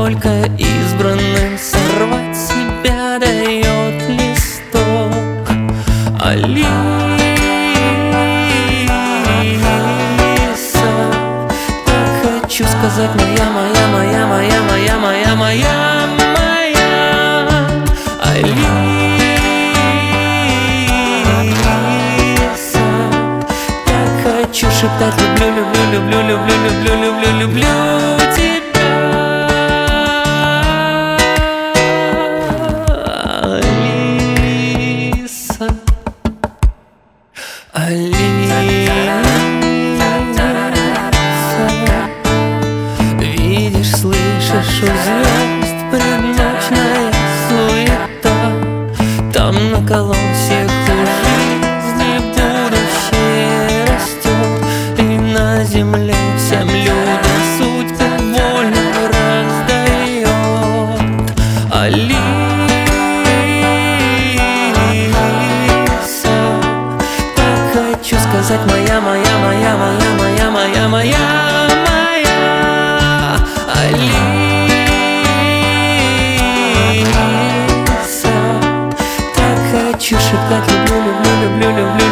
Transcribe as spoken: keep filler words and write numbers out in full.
только избранным сорвать себя дает листок. Алиса, так хочу сказать моя, моя, моя, моя, моя, моя, моя, моя Алиса. Так хочу шептать: люблю, люблю, люблю, люблю, люблю, люблю, люблю тебя. Алиса, Алиса, видишь, слышишь у звезд предночная суета. Там на колосьях у жизни будущее растет, и на земле всем людям судьбу волю раздает. Алиса, так хочу сказать моя, моя, моя, моя, моя, моя, моя, моя Алиса. Так хочу шептать: люблю, люблю, люблю, люблю.